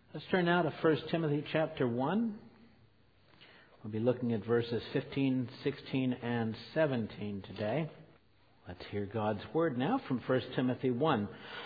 Let's turn now to 1 Timothy chapter 1. We'll be looking at verses 15, 16, and 17 today. Let's hear God's word now from 1 Timothy 1.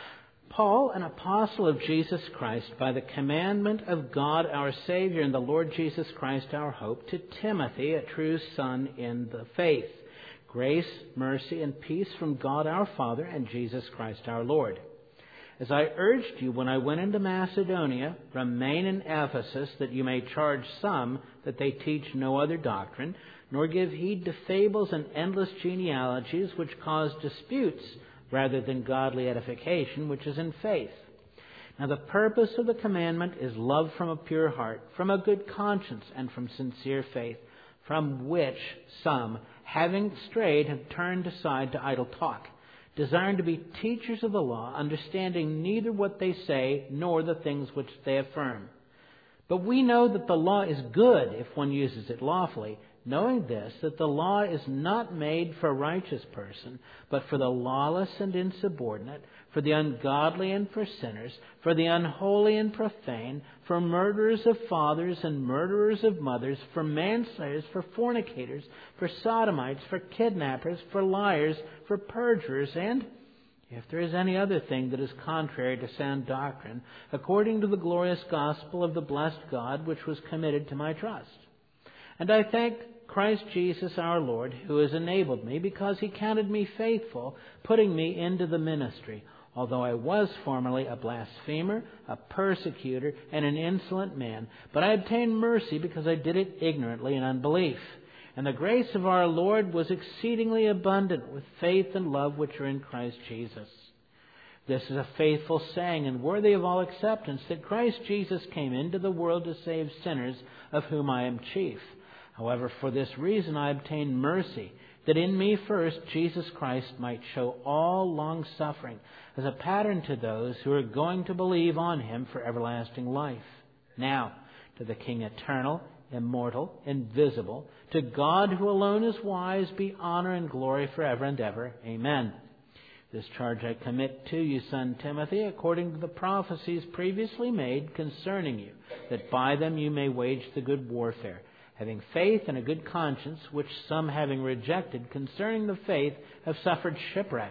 Paul, an apostle of Jesus Christ, by the commandment of God our Savior and the Lord Jesus Christ our hope, to Timothy, a true son in the faith. Grace, mercy, and peace from God our Father and Jesus Christ our Lord. As I urged you when I went into Macedonia, remain in Ephesus, that you may charge some that they teach no other doctrine, nor give heed to fables and endless genealogies which cause disputes, rather than godly edification, which is in faith. Now the purpose of the commandment is love from a pure heart, from a good conscience, and from sincere faith, from which some, having strayed, have turned aside to idle talk, desiring to be teachers of the law, understanding neither what they say nor the things which they affirm. But we know that the law is good if one uses it lawfully, knowing this, that the law is not made for a righteous person, but for the lawless and insubordinate, for the ungodly and for sinners, for the unholy and profane, for murderers of fathers and murderers of mothers, for manslayers, for fornicators, for sodomites, for kidnappers, for liars, for perjurers, and if there is any other thing that is contrary to sound doctrine, according to the glorious gospel of the blessed God, which was committed to my trust. And I thank Christ Jesus our Lord, who has enabled me, because he counted me faithful, putting me into the ministry, although I was formerly a blasphemer, a persecutor, and an insolent man. But I obtained mercy because I did it ignorantly in unbelief. And the grace of our Lord was exceedingly abundant with faith and love which are in Christ Jesus. This is a faithful saying and worthy of all acceptance, that Christ Jesus came into the world to save sinners, of whom I am chief. However, for this reason I obtained mercy, that in me first Jesus Christ might show all long-suffering as a pattern to those who are going to believe on him for everlasting life. Now, to the King eternal, immortal, invisible, to God who alone is wise, be honor and glory forever and ever. Amen. This charge I commit to you, son Timothy, according to the prophecies previously made concerning you, that by them you may wage the good warfare, having faith and a good conscience, which some, having rejected concerning the faith, have suffered shipwreck,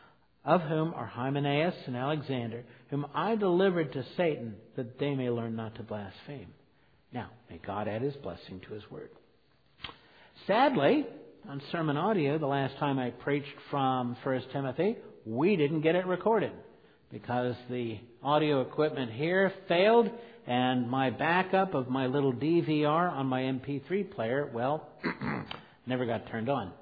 of whom are Hymenaeus and Alexander, whom I delivered to Satan, that they may learn not to blaspheme. Now, may God add his blessing to his word. Sadly, on sermon audio, the last time I preached from 1 Timothy, we didn't get it recorded because the audio equipment here failed, and my backup of my little DVR on my MP3 player, well, never got turned on.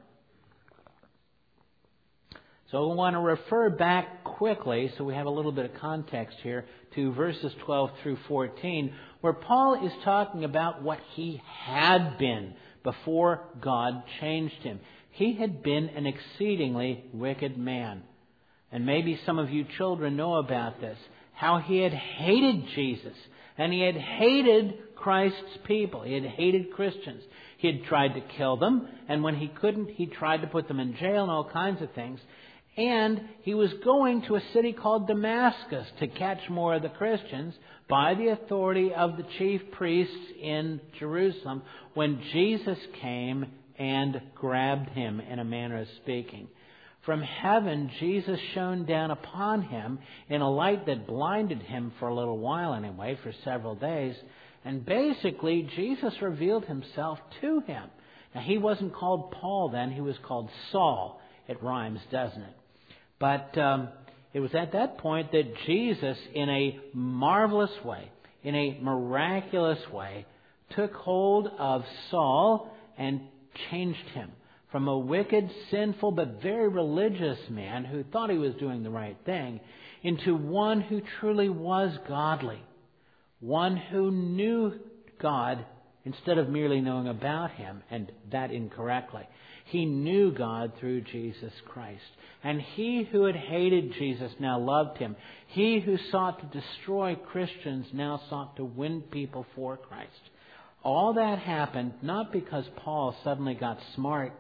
So we want to refer back quickly, so we have a little bit of context here, to verses 12 through 14, where Paul is talking about what he had been before God changed him. He had been an exceedingly wicked man. And maybe some of you children know about this, how he had hated Jesus, and he had hated Christ's people. He had hated Christians. He had tried to kill them, and when he couldn't, he tried to put them in jail and all kinds of things. And he was going to a city called Damascus to catch more of the Christians by the authority of the chief priests in Jerusalem, when Jesus came and grabbed him, in a manner of speaking. From heaven, Jesus shone down upon him in a light that blinded him for a little while anyway, for several days. And basically, Jesus revealed himself to him. Now, he wasn't called Paul then. He was called Saul. It rhymes, doesn't it? But it was at that point that Jesus, in a marvelous way, in a miraculous way, took hold of Saul and changed him from a wicked, sinful, but very religious man who thought he was doing the right thing, into one who truly was godly, one who knew God instead of merely knowing about him, and that incorrectly. He knew God through Jesus Christ. And he who had hated Jesus now loved him. He who sought to destroy Christians now sought to win people for Christ. All that happened not because Paul suddenly got smart,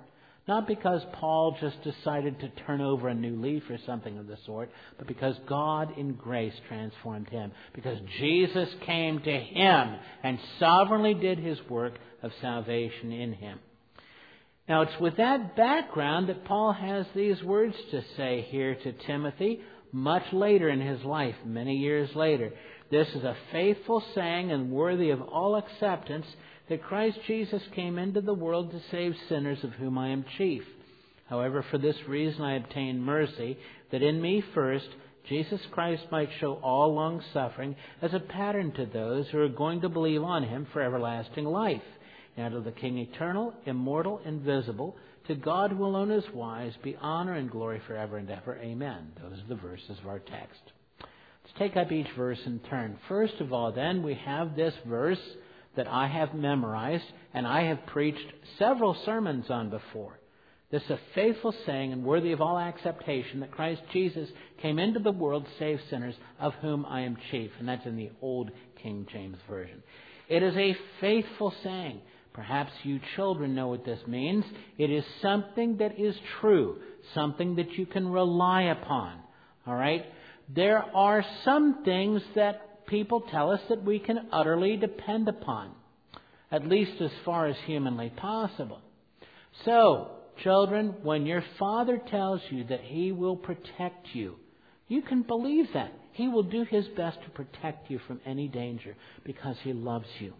Not because Paul just decided to turn over a new leaf or something of the sort, but because God in grace transformed him. Because Jesus came to him and sovereignly did his work of salvation in him. Now, it's with that background that Paul has these words to say here to Timothy much later in his life, many years later. This is a faithful saying and worthy of all acceptance, that Christ Jesus came into the world to save sinners, of whom I am chief. However, for this reason I obtained mercy, that in me first Jesus Christ might show all long suffering as a pattern to those who are going to believe on him for everlasting life. Now to the King eternal, immortal, invisible, to God who alone is wise, be honor and glory forever and ever. Amen. Those are the verses of our text. Let's take up each verse in turn. First of all, then, we have this verse that I have memorized and I have preached several sermons on before. This is a faithful saying and worthy of all acceptation, that Christ Jesus came into the world to save sinners, of whom I am chief. And that's in the old King James Version. It is a faithful saying. Perhaps you children know what this means. It is something that is true, something that you can rely upon. All right? There are some things that people tell us that we can utterly depend upon, at least as far as humanly possible. So, children, when your father tells you that he will protect you, you can believe that. He will do his best to protect you from any danger because he loves you.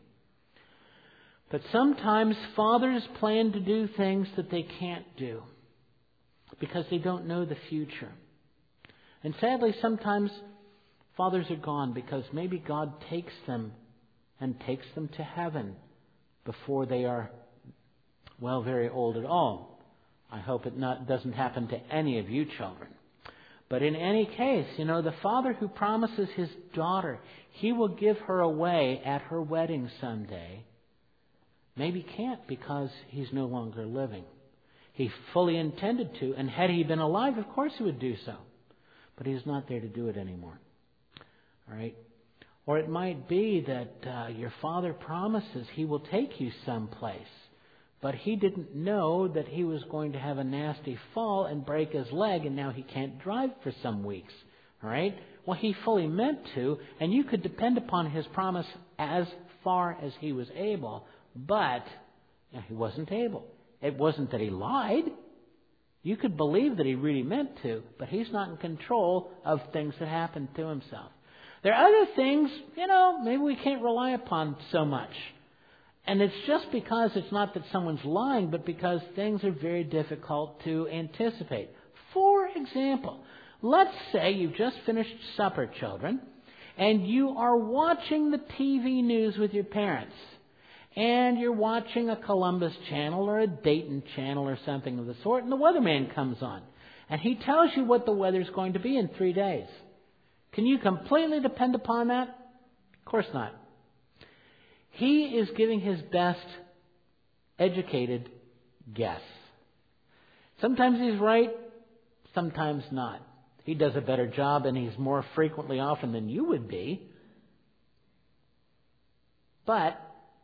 But sometimes fathers plan to do things that they can't do because they don't know the future. And sadly, sometimes fathers are gone because maybe God takes them to heaven before they are, very old at all. I hope it doesn't happen to any of you children. But in any case, the father who promises his daughter he will give her away at her wedding someday, maybe can't because he's no longer living. He fully intended to, and had he been alive, of course he would do so. But he's not there to do it anymore. All right? Or it might be that your father promises he will take you someplace, but he didn't know that he was going to have a nasty fall and break his leg, and now he can't drive for some weeks. All right? Well, he fully meant to, and you could depend upon his promise as far as he was able, but he wasn't able. It wasn't that he lied. You could believe that he really meant to, but he's not in control of things that happened to himself. There are other things, maybe we can't rely upon so much. And it's just because it's not that someone's lying, but because things are very difficult to anticipate. For example, let's say you've just finished supper, children, and you are watching the TV news with your parents. And you're watching a Columbus channel or a Dayton channel or something of the sort, and the weatherman comes on. And he tells you what the weather's going to be in 3 days. Can you completely depend upon that? Of course not. He is giving his best educated guess. Sometimes he's right, sometimes not. He does a better job, and he's more frequently often than you would be. But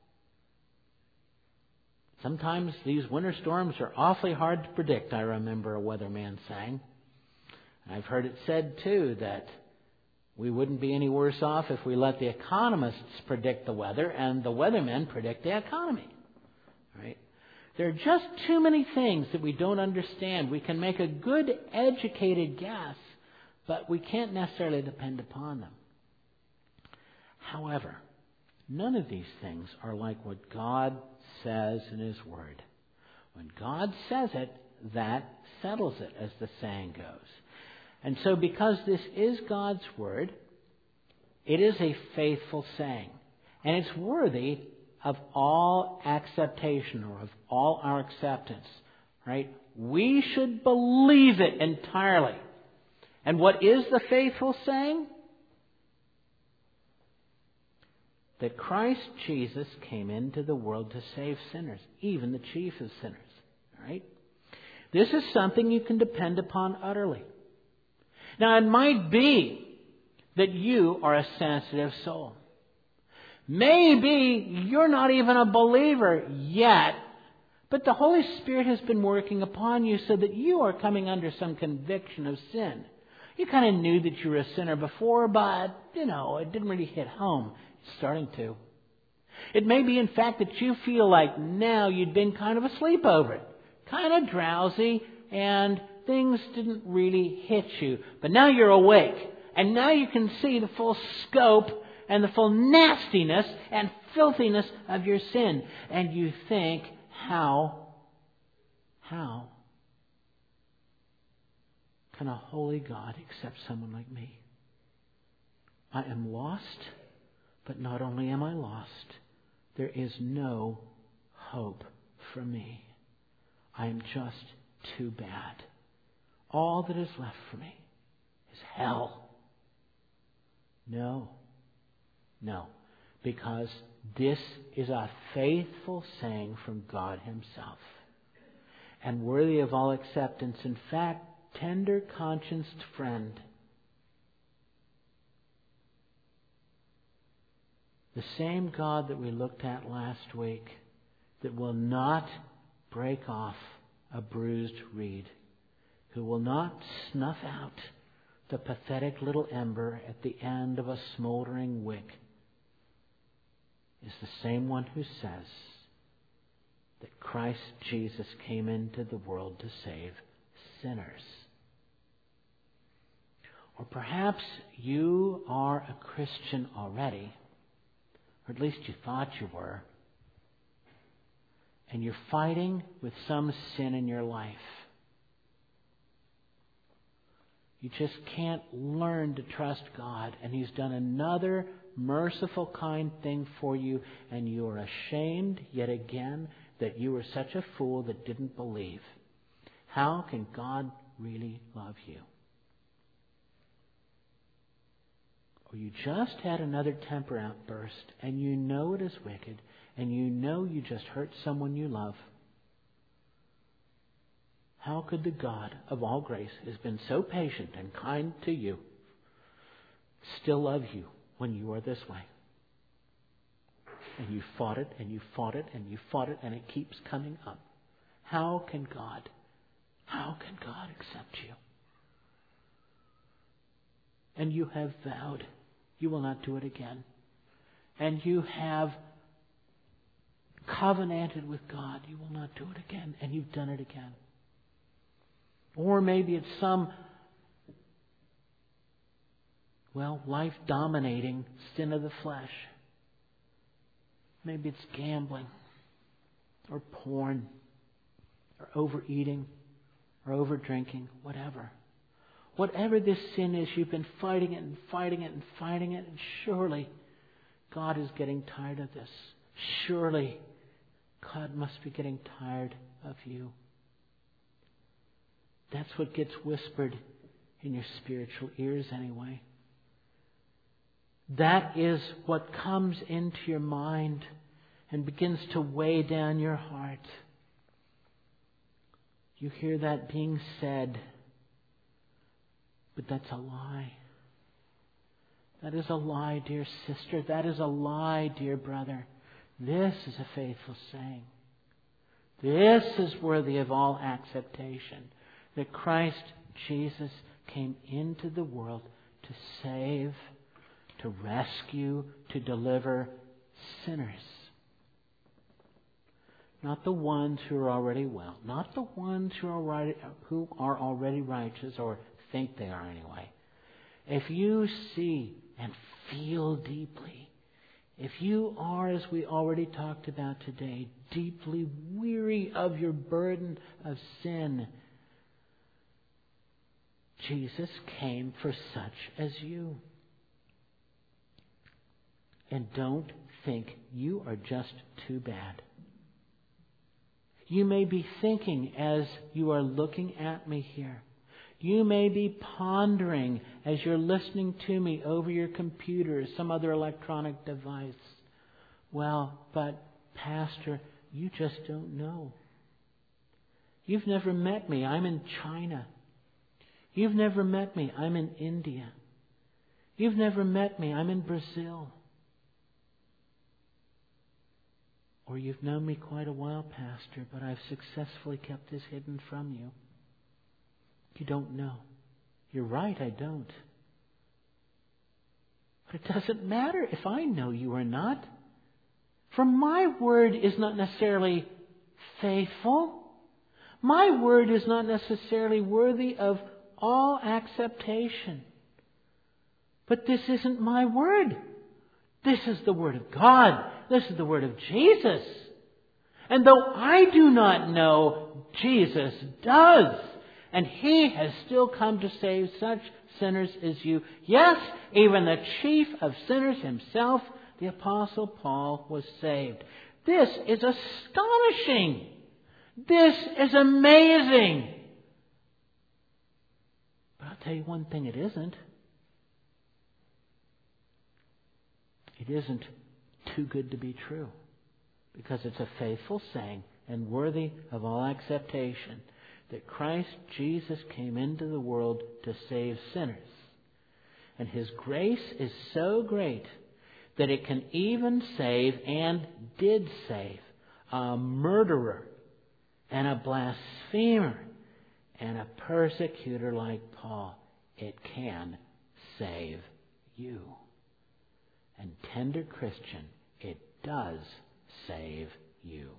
sometimes these winter storms are awfully hard to predict, I remember a weatherman saying. I've heard it said, too, that we wouldn't be any worse off if we let the economists predict the weather and the weathermen predict the economy. Right? There are just too many things that we don't understand. We can make a good, educated guess, but we can't necessarily depend upon them. However, none of these things are like what God says in His Word. When God says it, that settles it, as the saying goes. And so because this is God's Word, it is a faithful saying. And it's worthy of all acceptation, or of all our acceptance. Right? We should believe it entirely. And what is the faithful saying? That Christ Jesus came into the world to save sinners, even the chief of sinners. Right? This is something you can depend upon utterly. Now, it might be that you are a sensitive soul. Maybe you're not even a believer yet, But the Holy Spirit has been working upon you so that you are coming under some conviction of sin. You kind of knew that you were a sinner before, but, it didn't really hit home. It's starting to. It may be, in fact, that you feel like now you'd been kind of asleep over it. Kind of drowsy, and things didn't really hit you. But now you're awake, and now you can see the full scope and the full nastiness and filthiness of your sin. And you think, how can a holy God accept someone like me? I am lost, but not only am I lost, there is no hope for me. I am just too bad. All that is left for me is hell. No, because this is a faithful saying from God Himself, and worthy of all acceptance. In fact, tender conscienced friend, the same God that we looked at last week, that will not break off a bruised reed, who will not snuff out the pathetic little ember at the end of a smoldering wick, is the same one who says that Christ Jesus came into the world to save sinners. Or perhaps you are a Christian already, or at least you thought you were, and you're fighting with some sin in your life. You just can't learn to trust God, and He's done another merciful, kind thing for you, and you are ashamed yet again that you were such a fool that didn't believe. How can God really love you? Or you just had another temper outburst, and you know it is wicked, and you know you just hurt someone you love. How could the God of all grace, who has been so patient and kind to you, still love you when you are this way? And you fought it, and you fought it, and you fought it, and it keeps coming up. How can God accept you? And you have vowed you will not do it again. And you have covenanted with God you will not do it again, and you've done it again. Or maybe it's some, life-dominating sin of the flesh. Maybe it's gambling, or porn, or overeating, or overdrinking, whatever. Whatever this sin is, you've been fighting it and fighting it and fighting it, and surely God is getting tired of this. Surely God must be getting tired of you. That's what gets whispered in your spiritual ears anyway. That is what comes into your mind and begins to weigh down your heart. You hear that being said, but that's a lie. That is a lie, dear sister. That is a lie, dear brother. This is a faithful saying. This is worthy of all acceptation. That Christ Jesus came into the world to save, to rescue, to deliver sinners. Not the ones who are already well. Not the ones who are already righteous, or think they are anyway. If you see and feel deeply, if you are, as we already talked about today, deeply weary of your burden of sin, Jesus came for such as you. And don't think you are just too bad. You may be thinking as you are looking at me here. You may be pondering as you're listening to me over your computer or some other electronic device. Well, but Pastor, you just don't know. You've never met me. I'm in China. You've never met me. I'm in India. You've never met me. I'm in Brazil. Or you've known me quite a while, Pastor, but I've successfully kept this hidden from you. You don't know. You're right, I don't. But it doesn't matter if I know you or not. For my word is not necessarily faithful. My word is not necessarily worthy of all acceptation. But this isn't my word. This is the word of God. This is the word of Jesus. And though I do not know, Jesus does. And He has still come to save such sinners as you. Yes, even the chief of sinners himself, the Apostle Paul, was saved. This is astonishing. This is amazing. But I'll tell you one thing it isn't. It isn't too good to be true. Because it's a faithful saying and worthy of all acceptation that Christ Jesus came into the world to save sinners. And His grace is so great that it can even save, and did save, a murderer and a blasphemer and a persecutor like Paul. It can save you. And tender Christian, it does save you.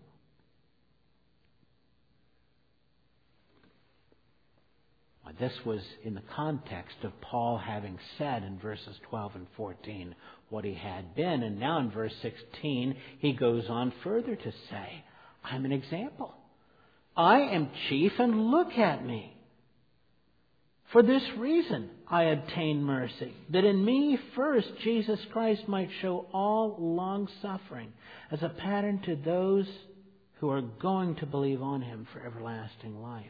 Well, this was in the context of Paul having said in verses 12 and 14 what he had been. And now in verse 16, he goes on further to say, I'm an example. I am chief, and look at me. For this reason I obtained mercy, that in me first Jesus Christ might show all long-suffering as a pattern to those who are going to believe on Him for everlasting life.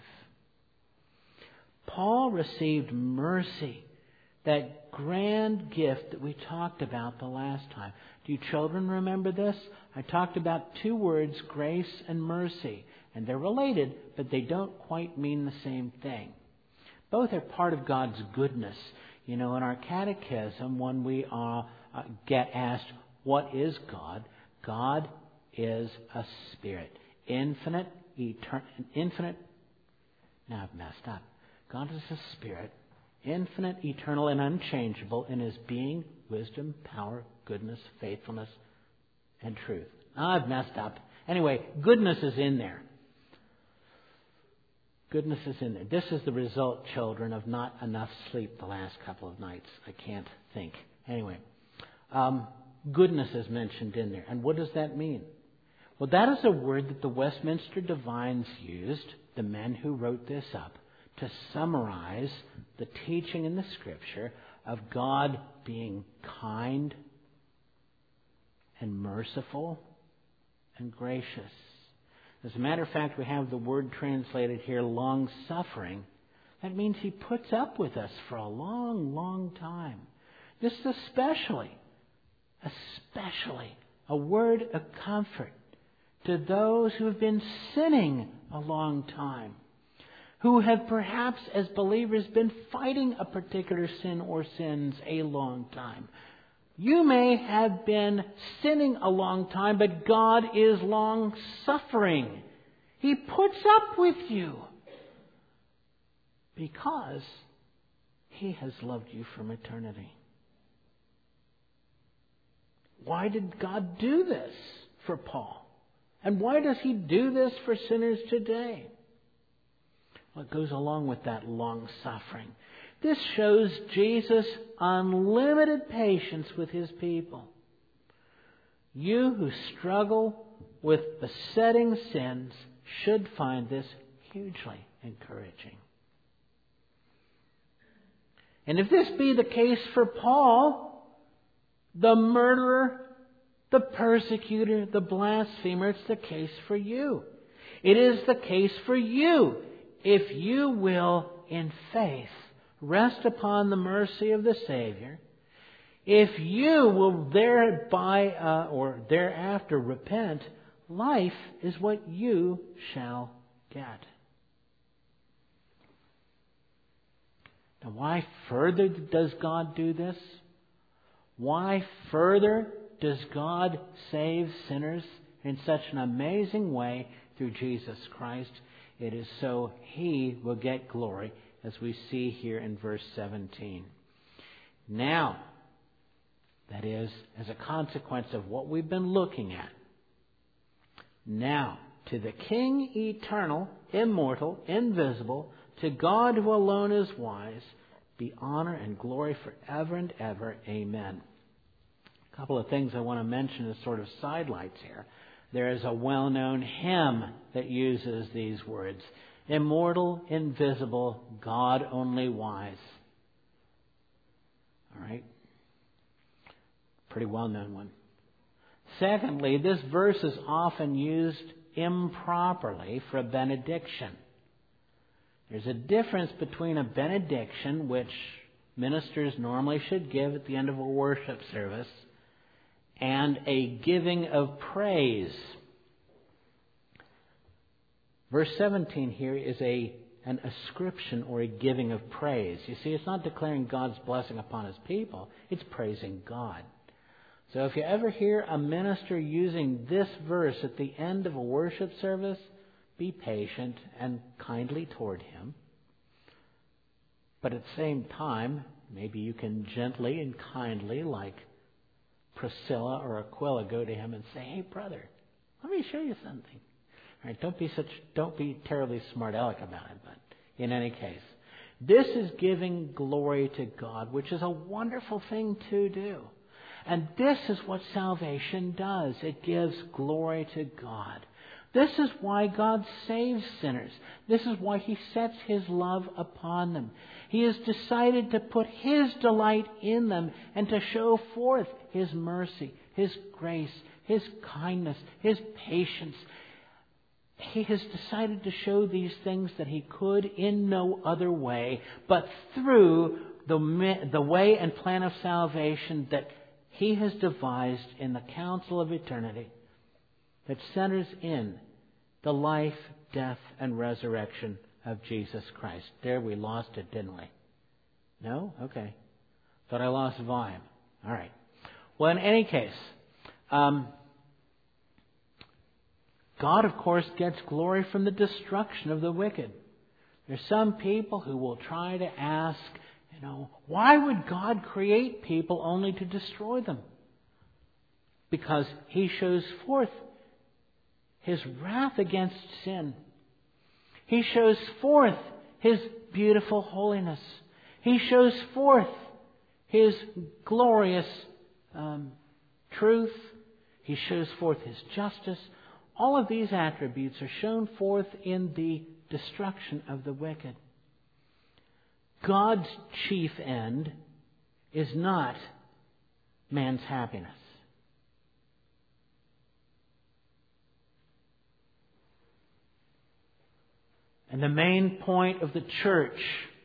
Paul received mercy, that grand gift that we talked about the last time. Do you children remember this? I talked about two words, grace and mercy. And they're related, but they don't quite mean the same thing. Both are part of God's goodness. You know, in our catechism, when we get asked, what is God? God is a spirit. Infinite. Now I've messed up. God is a spirit, infinite, eternal, and unchangeable in His being, wisdom, power, goodness, faithfulness, and truth. Now I've messed up. Anyway, goodness is in there. Goodness is in there. This is the result, children, of not enough sleep the last couple of nights. I can't think. Anyway, goodness is mentioned in there. And what does that mean? Well, that is a word that the Westminster Divines used, the men who wrote this up, to summarize the teaching in the Scripture of God being kind and merciful and gracious. As a matter of fact, we have the word translated here, long-suffering. That means He puts up with us for a long, long time. This is especially a word of comfort to those who have been sinning a long time, who have perhaps as believers been fighting a particular sin or sins a long time. You may have been sinning a long time, but God is long-suffering. He puts up with you because He has loved you from eternity. Why did God do this for Paul? And why does He do this for sinners today? Well, it goes along with that long-suffering. This shows Jesus' unlimited patience with His people. You who struggle with besetting sins should find this hugely encouraging. And if this be the case for Paul, the murderer, the persecutor, the blasphemer, it's the case for you. It is the case for you if you will, in faith, rest upon the mercy of the Savior. If you will thereby or thereafter repent, life is what you shall get. Now, why further does God do this? Why further does God save sinners in such an amazing way through Jesus Christ. It is so He will get glory, as we see here in verse 17. Now, that is, as a consequence of what we've been looking at. Now, to the King eternal, immortal, invisible, to God who alone is wise, be honor and glory forever and ever. Amen. A couple of things I want to mention as sort of sidelights here. There is a well-known hymn that uses these words. Immortal, invisible, God only wise. All right? Pretty well-known one. Secondly, this verse is often used improperly for a benediction. There's a difference between a benediction, which ministers normally should give at the end of a worship service, and a giving of praise. Verse 17 here is an ascription or a giving of praise. You see, it's not declaring God's blessing upon His people. It's praising God. So if you ever hear a minister using this verse at the end of a worship service, be patient and kindly toward him. But at the same time, maybe you can gently and kindly, like Priscilla or Aquila, go to him and say, "Hey, brother, let me show you something." All right, don't be terribly smart aleck about it, but in any case, this is giving glory to God, which is a wonderful thing to do. And this is what salvation does. It gives glory to God. This is why God saves sinners. This is why He sets His love upon them. He has decided to put His delight in them and to show forth His mercy, His grace, His kindness, His patience. He has decided to show these things that He could in no other way, but through the way and plan of salvation that He has devised in the counsel of eternity, that centers in the life, death, and resurrection of Jesus Christ. There we lost it, didn't we? No? Okay. Thought I lost volume. All right. Well, in any case, God, of course, gets glory from the destruction of the wicked. There's some people who will try to ask, why would God create people only to destroy them? Because He shows forth His wrath against sin. He shows forth His beautiful holiness. He shows forth His glorious truth. He shows forth His justice. All of these attributes are shown forth in the destruction of the wicked. God's chief end is not man's happiness. And the main point of the church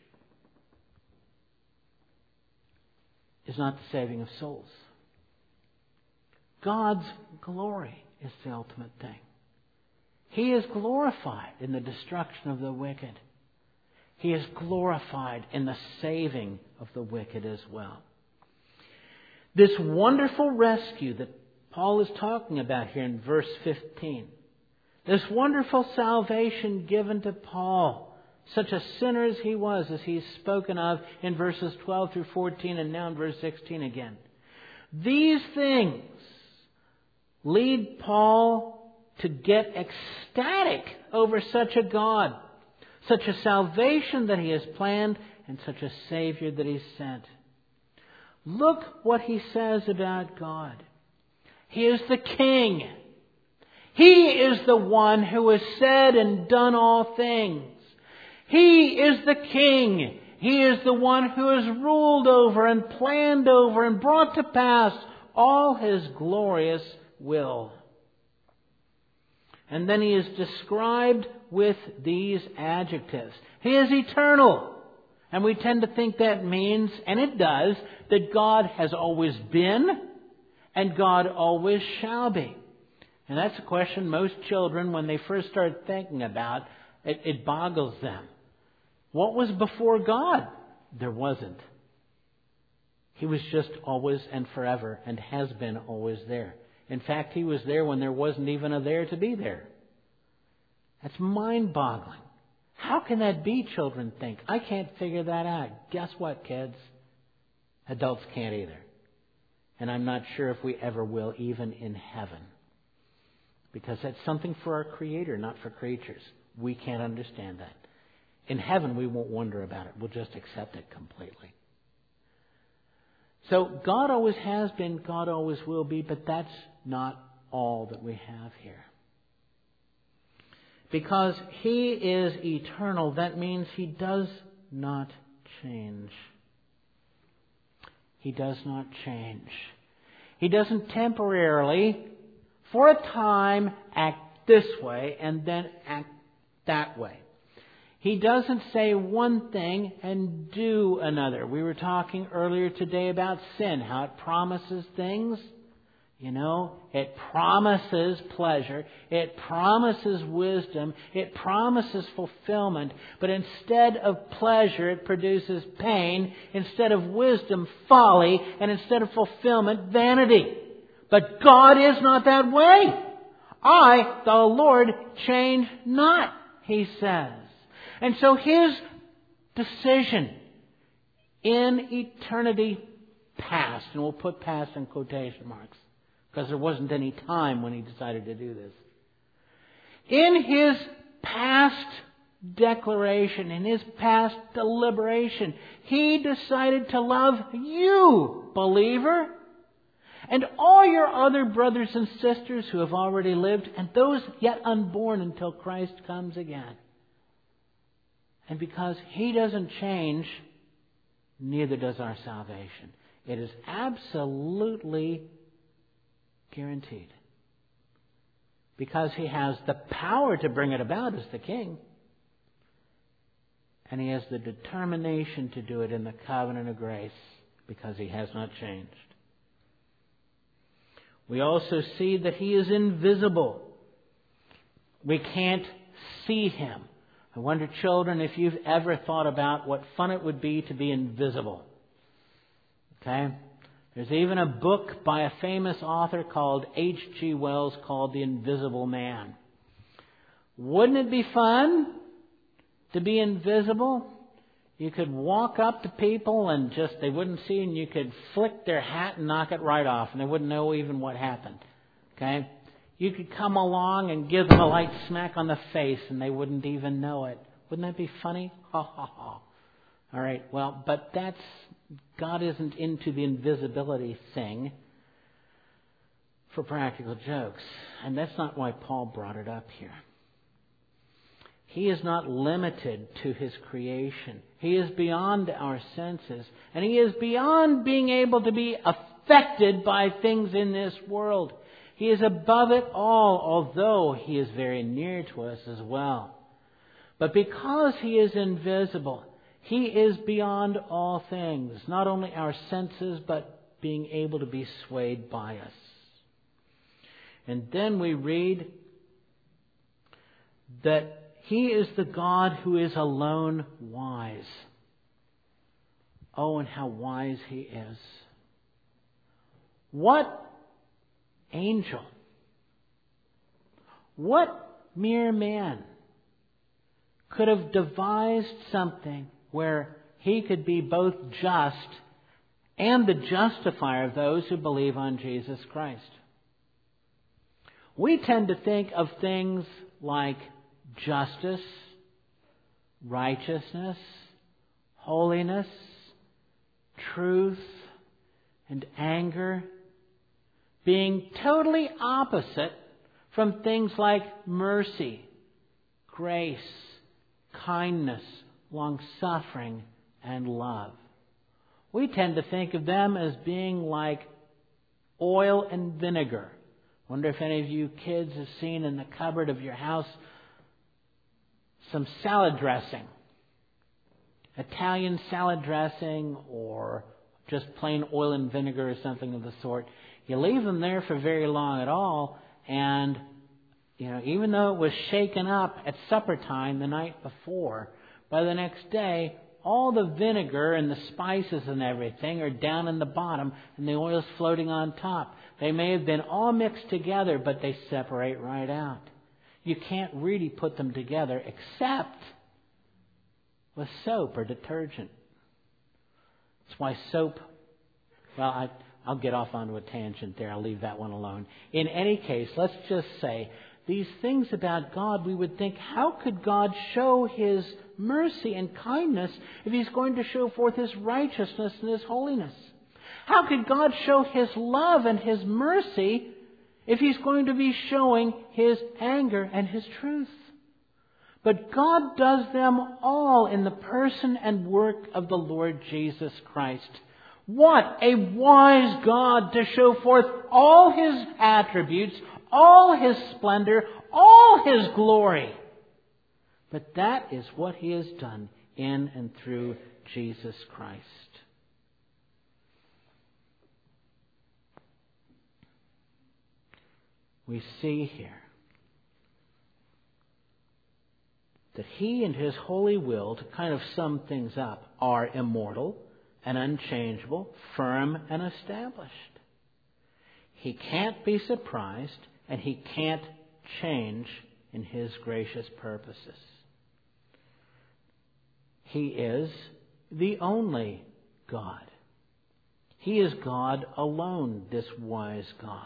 is not the saving of souls. God's glory is the ultimate thing. He is glorified in the destruction of the wicked. He is glorified in the saving of the wicked as well. This wonderful rescue that Paul is talking about here in verse 15, this wonderful salvation given to Paul, such a sinner as he was, as he's spoken of in verses 12 through 14 and now in verse 16 again. These things lead Paul to get ecstatic over such a God, such a salvation that He has planned, and such a Savior that He's sent. Look what he says about God. He is the King. He is the one who has said and done all things. He is the King. He is the one who has ruled over and planned over and brought to pass all His glorious will. And then He is described with these adjectives. He is eternal. And we tend to think that means, and it does, that God has always been and God always shall be. And that's a question most children, when they first start thinking about, it boggles them. What was before God? There wasn't. He was just always and forever and has been always there. In fact, He was there when there wasn't even a there to be there. That's mind-boggling. How can that be, children think? I can't figure that out. Guess what, kids? Adults can't either. And I'm not sure if we ever will, even in heaven. Because that's something for our Creator, not for creatures. We can't understand that. In heaven, we won't wonder about it. We'll just accept it completely. So God always has been, God always will be, but that's not all that we have here. Because He is eternal, that means He does not change. He does not change. He doesn't temporarily, for a time, act this way and then act that way. He doesn't say one thing and do another. We were talking earlier today about sin, how it promises things. You know, it promises pleasure. It promises wisdom. It promises fulfillment. But instead of pleasure, it produces pain. Instead of wisdom, folly. And instead of fulfillment, vanity. But God is not that way. I, the Lord, change not, He says. And so His decision in eternity past, and we'll put past in quotation marks, because there wasn't any time when He decided to do this. In His past declaration, in His past deliberation, He decided to love you, believer, and all your other brothers and sisters who have already lived, and those yet unborn until Christ comes again. And because He doesn't change, neither does our salvation. It is absolutely guaranteed. Because He has the power to bring it about as the King. And He has the determination to do it in the covenant of grace, because He has not changed. We also see that He is invisible. We can't see Him. I wonder, children, if you've ever thought about what fun it would be to be invisible. Okay? There's even a book by a famous author called H.G. Wells called The Invisible Man. Wouldn't it be fun to be invisible? You could walk up to people and just, they wouldn't see, and you could flick their hat and knock it right off, and they wouldn't know even what happened. Okay? You could come along and give them a light smack on the face, and they wouldn't even know it. Wouldn't that be funny? Ha ha ha. All right, well, but God isn't into the invisibility thing for practical jokes. And that's not why Paul brought it up here. He is not limited to His creation. He is beyond our senses. And He is beyond being able to be affected by things in this world. He is above it all, although He is very near to us as well. But because He is invisible, He is beyond all things, not only our senses, but being able to be swayed by us. And then we read that He is the God who is alone wise. Oh, and how wise He is. What angel, what mere man could have devised something where he could be both just and the justifier of those who believe on Jesus Christ? We tend to think of things like justice, righteousness, holiness, truth, and anger being totally opposite from things like mercy, grace, kindness, long-suffering, and love. We tend to think of them as being like oil and vinegar. Wonder if any of you kids have seen in the cupboard of your house some salad dressing. Italian salad dressing or just plain oil and vinegar or something of the sort. You leave them there for very long at all, and even though it was shaken up at supper time the night before, by the next day, all the vinegar and the spices and everything are down in the bottom, and the oil's floating on top. They may have been all mixed together, but they separate right out. You can't really put them together except with soap or detergent. That's why soap... Well, I'll get off onto a tangent there. I'll leave that one alone. In any case, let's just say these things about God, we would think, how could God show His mercy and kindness if He's going to show forth His righteousness and His holiness? How could God show His love and His mercy if He's going to be showing His anger and His truth? But God does them all in the person and work of the Lord Jesus Christ. What a wise God to show forth all His attributes, all His splendor, all His glory. But that is what He has done in and through Jesus Christ. We see here that He and His holy will, to kind of sum things up, are immortal and unchangeable, firm and established. He can't be surprised, and He can't change in His gracious purposes. He is the only God. He is God alone, this wise God.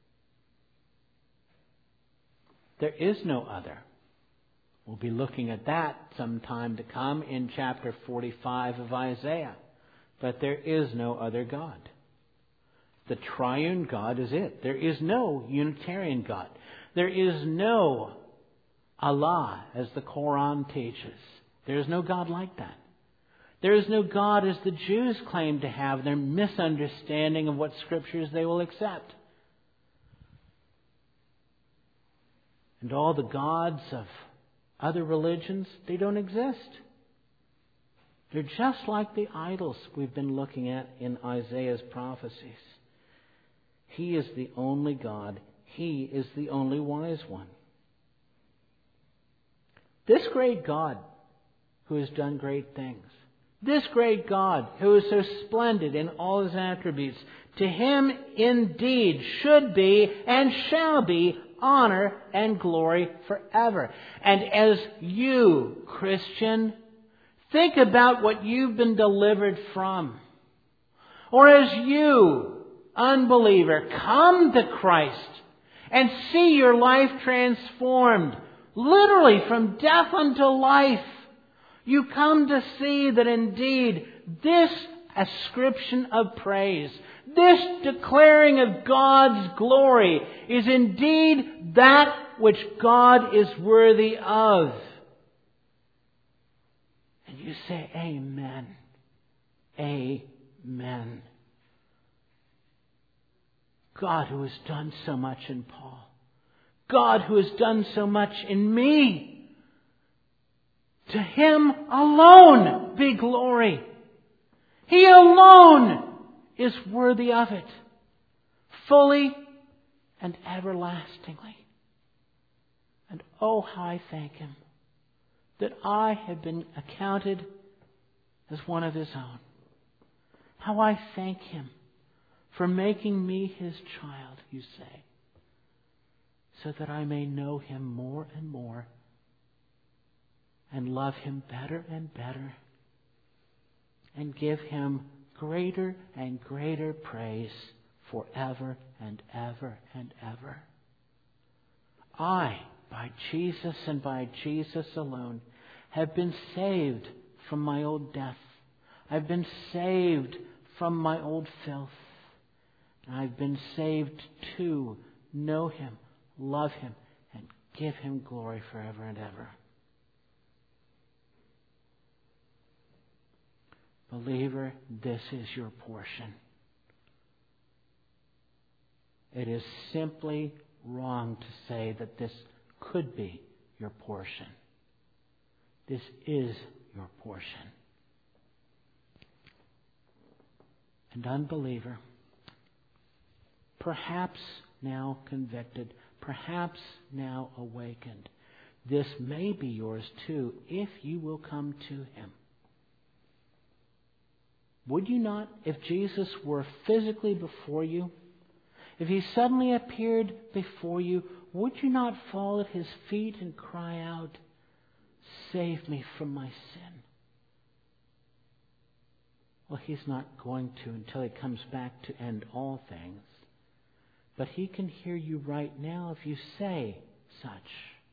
There is no other. We'll be looking at that some time to come in chapter 45 of Isaiah. But there is no other God. The triune God is it. There is no Unitarian God. There is no Allah, as the Quran teaches. There is no God like that. There is no God as the Jews claim to have, their misunderstanding of what scriptures they will accept. And all the gods of other religions, they don't exist. They're just like the idols we've been looking at in Isaiah's prophecies. He is the only God. He is the only wise one. This great God who has done great things, this great God who is so splendid in all His attributes, to Him indeed should be and shall be honor and glory forever. And as you, Christian, think about what you've been delivered from, or as you, unbeliever, come to Christ and see your life transformed, literally from death unto life, you come to see that indeed this ascription of praise, this declaring of God's glory, is indeed that which God is worthy of. And you say, Amen. Amen. God who has done so much in Paul. God who has done so much in me. To Him alone be glory. He alone is worthy of it, fully and everlastingly. And oh, how I thank Him that I have been accounted as one of His own. How I thank Him for making me His child, you say, so that I may know Him more and more and love Him better and better and give Him greater and greater praise forever and ever and ever. I, by Jesus and by Jesus alone, have been saved from my old death. I've been saved from my old filth. I've been saved to know Him, love Him, and give Him glory forever and ever. Believer, this is your portion. It is simply wrong to say that this could be your portion. This is your portion. And unbeliever, perhaps now convicted, perhaps now awakened, this may be yours too if you will come to Him. Would you not, if Jesus were physically before you, If he suddenly appeared before you, would you not fall at his feet and cry out, "Save me from my sin"? Well, he's not going to until he comes back to end all things. But he can hear you right now if you say such.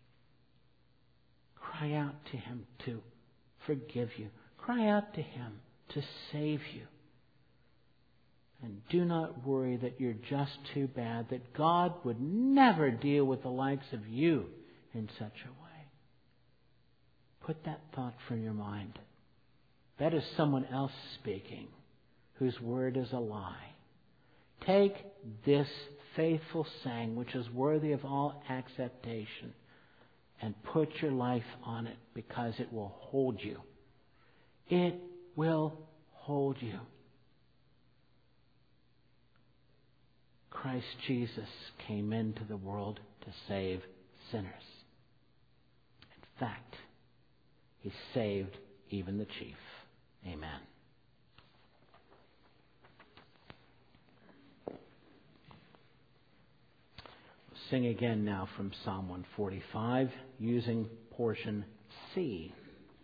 Cry out to him to forgive you. Cry out to him to save you. And do not worry that you're just too bad, that God would never deal with the likes of you in such a way. Put that thought from your mind. That is someone else speaking, whose word is a lie. Take this faithful saying, which is worthy of all acceptation, and put your life on it, because it will hold you. It will hold you. Christ Jesus came into the world to save sinners. In fact, he saved even the chief. Amen. We'll sing again now from Psalm 145, using portion C.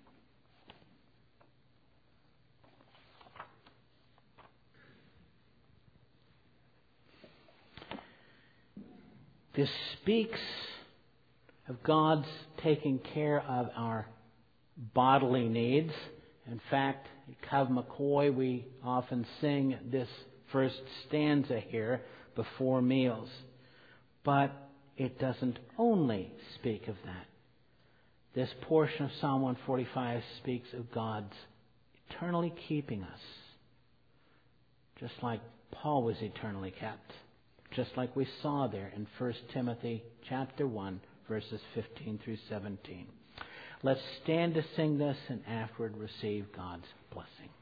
This speaks of God's taking care of our bodily needs. In fact, at Cov McCoy, we often sing this first stanza here before meals. But it doesn't only speak of that. This portion of Psalm 145 speaks of God's eternally keeping us, just like Paul was eternally kept, just like we saw there in 1 Timothy chapter 1, verses 15 through 17. Let's stand to sing this and afterward receive God's blessing.